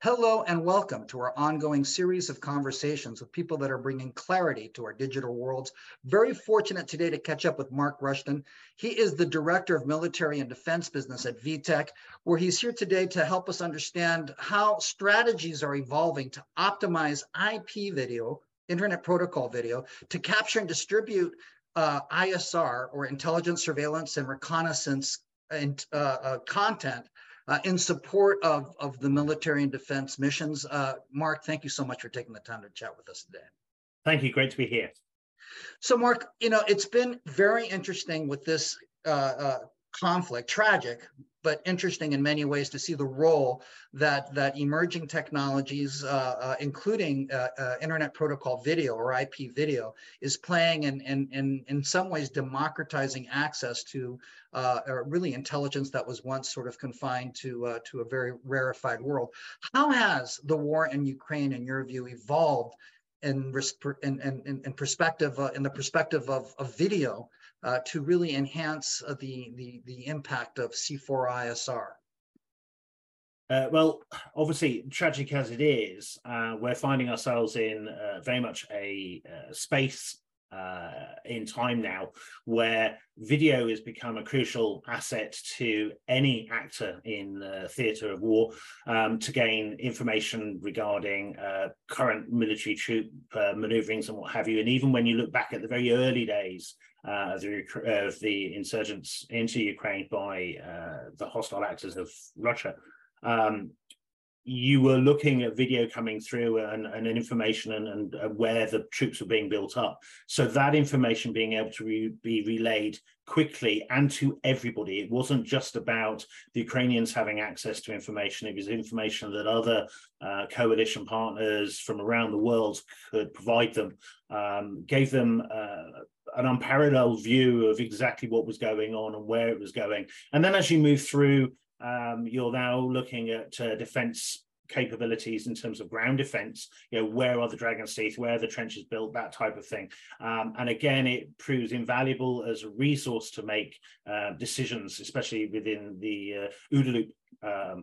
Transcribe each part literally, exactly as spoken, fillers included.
Hello and welcome to our ongoing series of conversations with people that are bringing clarity to our digital worlds. Very fortunate today to catch up with Mark Rushton. He is the Director of Military and Defense Business at V TEC, where he's here today to help us understand how strategies are evolving to optimize I P video, Internet Protocol video, to capture and distribute uh, I S R, or intelligence, surveillance, and reconnaissance and, uh, uh, content Uh, in support of, of the military and defense missions. Uh, Mark, thank you so much for taking the time to chat with us today. Thank you. Great to be here. So, Mark, you know, it's been very interesting with this uh, uh, conflict, tragic, but interesting in many ways to see the role that that emerging technologies, uh, uh, including uh, uh, Internet Protocol video or I P video, is playing in in in, in some ways democratizing access to uh, really intelligence that was once sort of confined to uh, to a very rarefied world. How has the war in Ukraine, in your view, evolved in in in, in perspective uh, in the perspective of, of video? Uh, to really enhance uh, the, the, the impact of C four I S R? Uh, well, obviously, tragic as it is, uh, we're finding ourselves in uh, very much a uh, space uh, in time now where video has become a crucial asset to any actor in the theatre of war um, to gain information regarding uh, current military troop uh, maneuverings and what have you. And even when you look back at the very early days Uh, of, the, uh, of the insurgents into Ukraine by uh, the hostile actors of Russia, um, you were looking at video coming through and, and information and, and uh, where the troops were being built up. So that information being able to re be relayed quickly and to everybody. It wasn't just about the Ukrainians having access to information. It was information that other uh, coalition partners from around the world could provide them, um, gave them uh, an unparalleled view of exactly what was going on and where it was going. And then as you move through, um, you're now looking at uh, defense capabilities in terms of ground defense, you know, where are the Dragon's Teeth, where are the trenches built, that type of thing. Um, and again, it proves invaluable as a resource to make uh, decisions, especially within the uh, OODA loop um,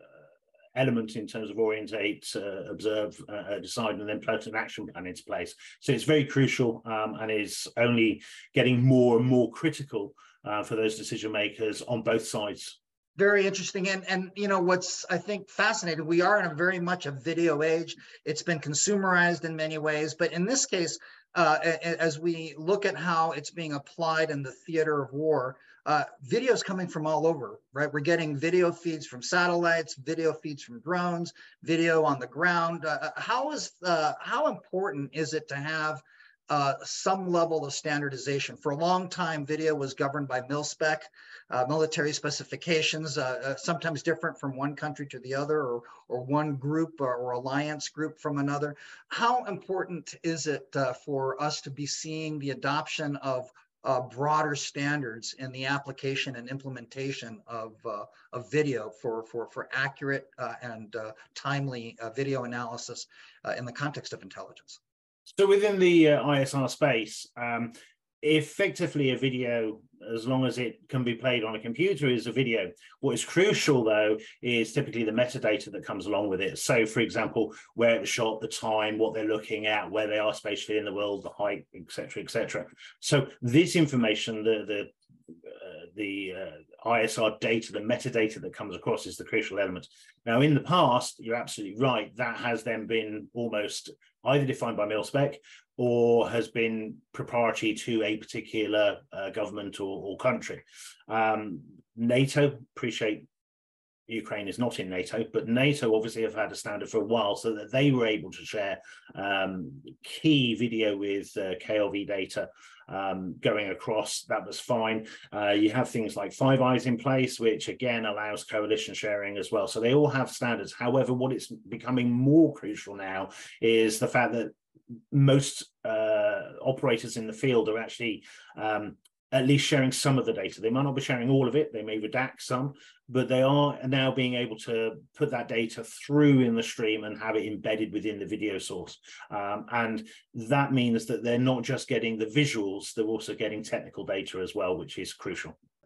element in terms of orientate, uh, observe, uh, decide, and then put an action plan into place. So it's very crucial um, and is only getting more and more critical uh, for those decision makers on both sides. Very interesting. And, and, you know, what's, I think, fascinating, we are in a very much a video age. It's been consumerized in many ways. But in this case, uh, as we look at how it's being applied in the theater of war, uh, videos coming from all over, right? We're getting video feeds from satellites, video feeds from drones, video on the ground. Uh, how is, uh, how important is it to have Uh, some level of standardization? For a long time, video was governed by mil-spec, uh, military specifications, uh, uh, sometimes different from one country to the other, or, or one group or, or alliance group from another. How important is it uh, for us to be seeing the adoption of uh, broader standards in the application and implementation of, uh, of video for, for, for accurate uh, and uh, timely uh, video analysis uh, in the context of intelligence? So within the uh, I S R space, um, effectively a video, as long as it can be played on a computer, is a video. What is crucial, though, is typically the metadata that comes along with it. So, for example, where it was shot, the time, what they're looking at, where they are spatially in the world, the height, et cetera, et cetera. So this information, the the uh, the uh, I S R data, the metadata that comes across, is the crucial element. Now, in the past, you're absolutely right, that has then been almost either defined by mil-spec or has been proprietary to a particular uh, government or, or country. Um, NATO, appreciate Ukraine is not in NATO, but NATO obviously have had a standard for a while so that they were able to share um, key video with uh, K L V data um, going across. That was fine. Uh, you have things like Five Eyes in place, which again allows coalition sharing as well. So they all have standards. However, what is becoming more crucial now is the fact that most uh, operators in the field are actually um, at least sharing some of the data. They might not be sharing all of it. They may redact some, but they are now being able to put that data through in the stream and have it embedded within the video source. Um, and that means that they're not just getting the visuals, they're also getting technical data as well, which is crucial.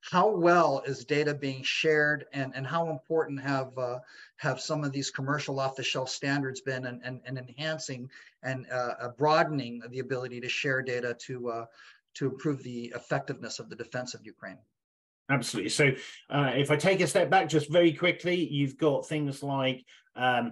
how well is data being shared, and, and how important have uh, have some of these commercial off-the-shelf standards been, and, and, and enhancing and uh, broadening the ability to share data to uh, to improve the effectiveness of the defense of Ukraine? Absolutely. So uh, if I take a step back just very quickly, you've got things like um,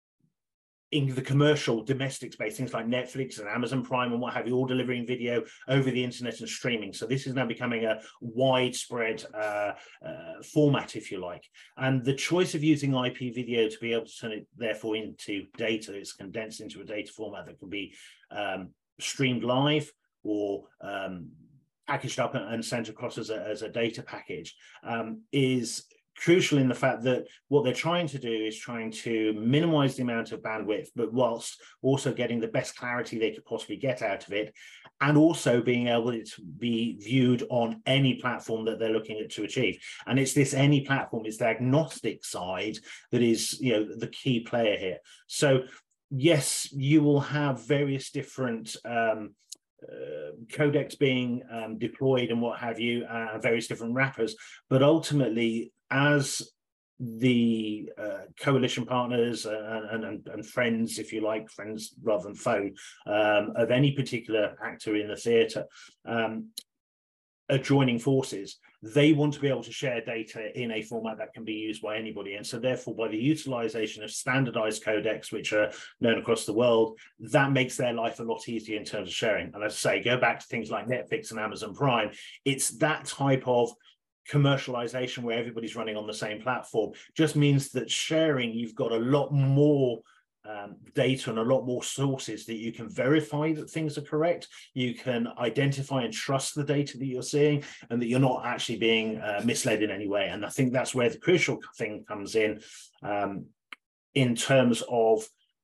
in the commercial domestic space, things like Netflix and Amazon Prime and what have you, all delivering video over the internet and streaming. So this is now becoming a widespread uh, uh, format, if you like. And the choice of using I P video to be able to turn it, therefore, into data, it's condensed into a data format that can be um, streamed live or um, packaged up and sent across as a, as a data package, um, is crucial in the fact that what they're trying to do is trying to minimize the amount of bandwidth, but whilst also getting the best clarity they could possibly get out of it, and also being able to be viewed on any platform that they're looking at to achieve. And it's this any platform, it's the agnostic side that is, you know, the key player here. So yes, you will have various different um, Uh, codecs being um, deployed and what have you, uh, various different wrappers, but ultimately, as the uh, coalition partners and, and, and friends, if you like, friends rather than foe, um, of any particular actor in the theatre, um, are joining forces, they want to be able to share data in a format that can be used by anybody. And so therefore, by the utilization of standardized codecs, which are known across the world, that makes their life a lot easier in terms of sharing. And as I say, go back to things like Netflix and Amazon Prime, it's that type of commercialization where everybody's running on the same platform, just means that sharing, you've got a lot more Um, data and a lot more sources that you can verify that things are correct. You can identify and trust the data that you're seeing, and that you're not actually being uh, misled in any way. And I think that's where the crucial thing comes in, um, in terms of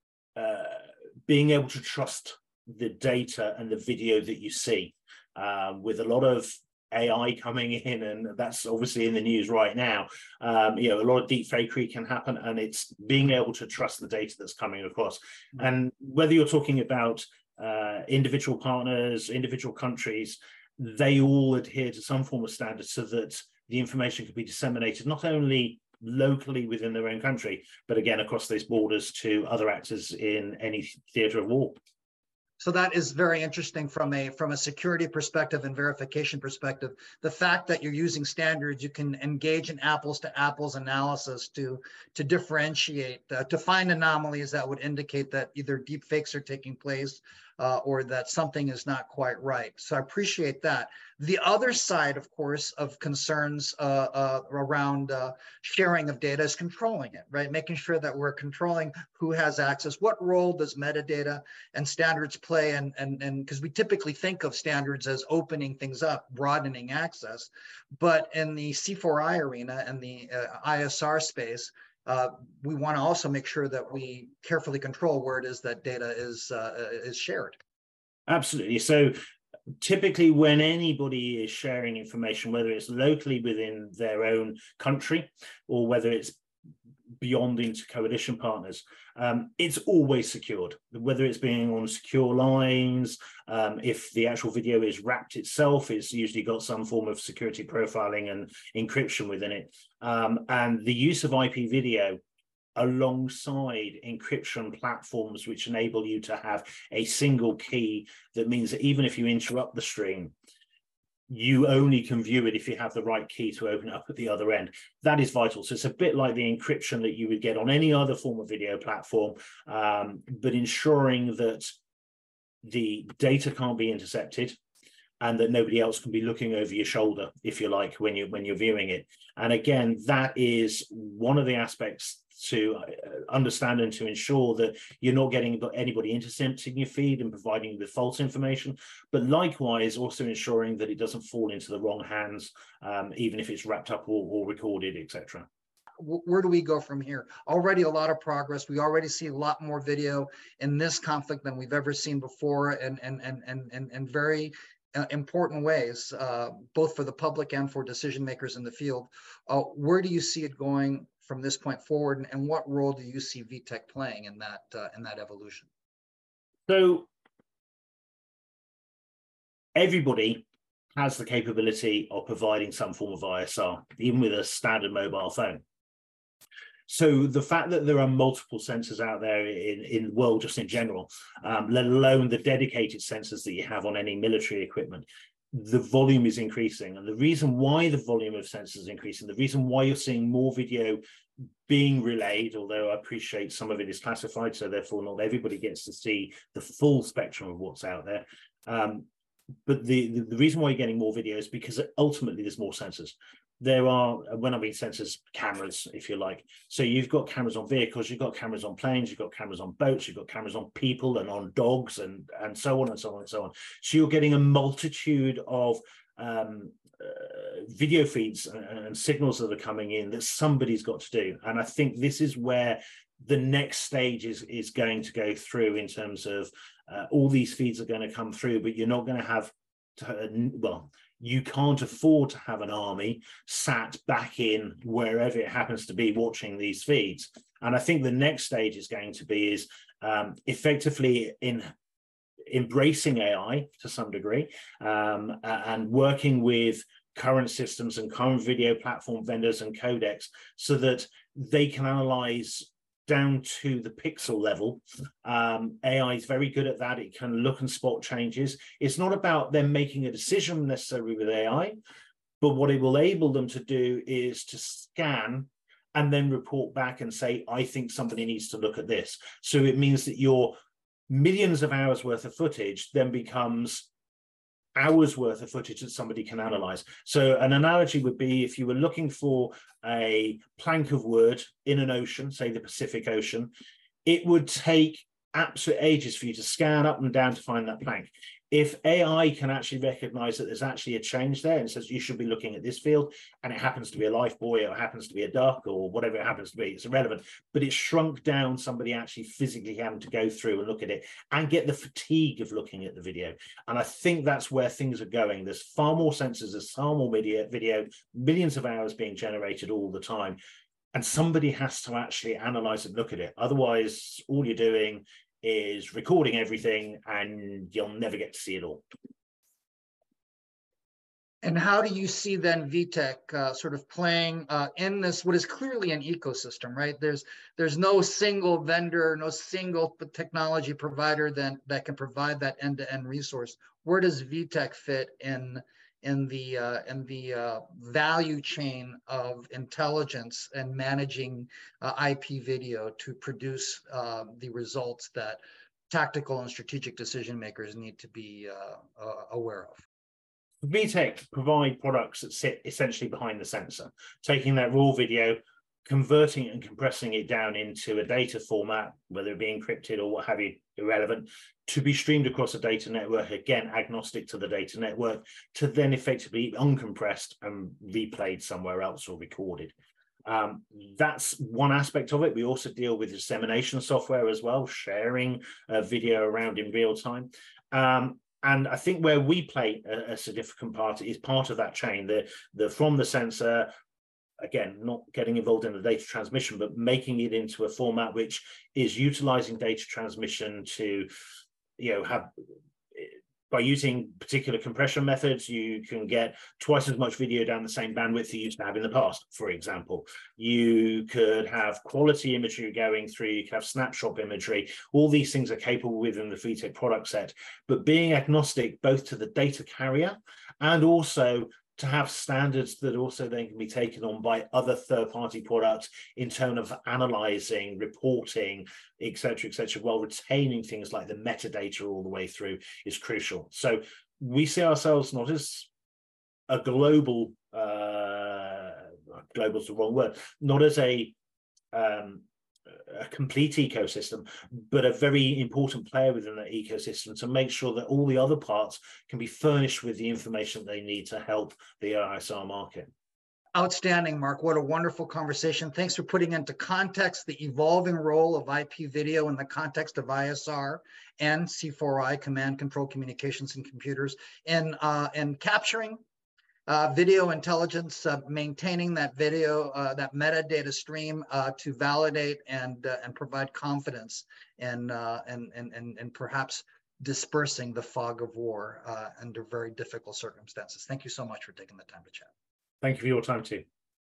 uh, being able to trust the data and the video that you see. Uh, with a lot of A I coming in, and that's obviously in the news right now, um, you know, a lot of deep fakery can happen, and it's being able to trust the data that's coming across. Mm-hmm. And whether you're talking about uh, individual partners, individual countries, they all adhere to some form of standard so that the information can be disseminated not only locally within their own country, but again across those borders to other actors in any theatre of war. So that is very interesting from a from a security perspective and verification perspective. The fact that you're using standards, you can engage in apples to apples analysis to to differentiate, uh, to find anomalies that would indicate that either deep fakes are taking place uh, or that something is not quite right. So I appreciate that. The other side, of course, of concerns uh, uh, around uh, sharing of data is controlling it, right? Making sure that we're controlling who has access. What role does metadata and standards play? And and and because we typically think of standards as opening things up, broadening access, but in the C four I arena and the uh, I S R space, uh, we want to also make sure that we carefully control where it is that data is uh, is shared. Absolutely. So typically when anybody is sharing information, whether it's locally within their own country or whether it's beyond into coalition partners, um, it's always secured, whether it's being on secure lines. Um, if the actual video is wrapped itself, it's usually got some form of security profiling and encryption within it. Um, and the use of I P video alongside encryption platforms which enable you to have a single key, that means that even if you interrupt the stream, you only can view it if you have the right key to open it up at the other end. That is vital. So it's a bit like the encryption that you would get on any other form of video platform, um, but ensuring that the data can't be intercepted and that nobody else can be looking over your shoulder, if you like, when you when you're viewing it. And again, that is one of the aspects to understand and to ensure that you're not getting anybody intercepting your feed and providing you with false information, but likewise also ensuring that it doesn't fall into the wrong hands, um, even if it's wrapped up or, or recorded, et cetera. Where do we go from here? Already a lot of progress. We already see a lot more video in this conflict than we've ever seen before, and and and and and, and very uh, important ways, uh, both for the public and for decision makers in the field. Uh, where do you see it going from this point forward, and, and what role do you see V TEC playing in that uh, in that evolution? So everybody has the capability of providing some form of I S R, even with a standard mobile phone. So the fact that there are multiple sensors out there in, in the world just in general, um, let alone the dedicated sensors that you have on any military equipment, the volume is increasing. And the reason why the volume of sensors is increasing, the reason why you're seeing more video being relayed, although I appreciate some of it is classified, so therefore not everybody gets to see the full spectrum of what's out there. Um, but the, the, the reason why you're getting more video is because ultimately there's more sensors. There are, when I mean sensors, cameras, if you like. So you've got cameras on vehicles, you've got cameras on planes, you've got cameras on boats, you've got cameras on people and on dogs and, and so on and so on and so on. So you're getting a multitude of um, uh, video feeds and, and signals that are coming in that somebody's got to do. And I think this is where the next stage is, is going to go through in terms of uh, all these feeds are going to come through, but you're not going to have, to, well, you can't afford to have an army sat back in wherever it happens to be watching these feeds. And I think the next stage is going to be is um, effectively in embracing A I to some degree um, and working with current systems and current video platform vendors and codecs so that they can analyze down to the pixel level. Um, A I is very good at that. It can look and spot changes. It's not about them making a decision necessarily with A I, but what it will enable them to do is to scan and then report back and say, I think somebody needs to look at this. So it means that your millions of hours worth of footage then becomes hours worth of footage that somebody can analyze. So an analogy would be if you were looking for a plank of wood in an ocean, say the Pacific Ocean, it would take absolute ages for you to scan up and down to find that plank. If A I can actually recognize that there's actually a change there and says you should be looking at this field, and it happens to be a life buoy or it happens to be a duck or whatever it happens to be, it's irrelevant, but it's shrunk down somebody actually physically having to go through and look at it and get the fatigue of looking at the video. And I think that's where things are going. There's far more sensors, there's far more video, video, millions of hours being generated all the time. And somebody has to actually analyze and look at it. Otherwise, all you're doing is recording everything and you'll never get to see it all. And how do you see then V TEC uh, sort of playing uh, in this, what is clearly an ecosystem, right? There's there's no single vendor, no single technology provider that, that can provide that end-to-end resource. Where does V TEC fit in in the uh, in the uh, value chain of intelligence and managing uh, I P video to produce uh, the results that tactical and strategic decision makers need to be uh, uh, aware of? V TEC provide products that sit essentially behind the sensor, taking that raw video, converting it and compressing it down into a data format, whether it be encrypted or what have you, irrelevant, to be streamed across a data network, again, agnostic to the data network, to then effectively be uncompressed and replayed somewhere else or recorded. Um, that's one aspect of it. We also deal with dissemination software as well, sharing uh, video around in real time. Um, and I think where we play a, a significant part is part of that chain, the, the from the sensor, again, not getting involved in the data transmission, but making it into a format which is utilizing data transmission to, you know, have, by using particular compression methods, you can get twice as much video down the same bandwidth you used to have in the past, for example. You could have quality imagery going through, you could have snapshot imagery. All these things are capable within the V TEC product set, but being agnostic both to the data carrier and also to have standards that also then can be taken on by other third-party products in terms of analyzing, reporting, et cetera, et cetera, while retaining things like the metadata all the way through is crucial. So we see ourselves not as a global, uh, global is the wrong word, not as a um, a complete ecosystem, but a very important player within that ecosystem to make sure that all the other parts can be furnished with the information they need to help the I S R market. Outstanding, Mark. What a wonderful conversation. Thanks for putting into context the evolving role of I P video in the context of I S R and C four I, command control communications and computers, and, uh, and capturing Uh, video intelligence, uh, maintaining that video, uh, that metadata stream uh, to validate and uh, and provide confidence and, uh, and and and and perhaps dispersing the fog of war uh, under very difficult circumstances. Thank you so much for taking the time to chat. Thank you for your time too.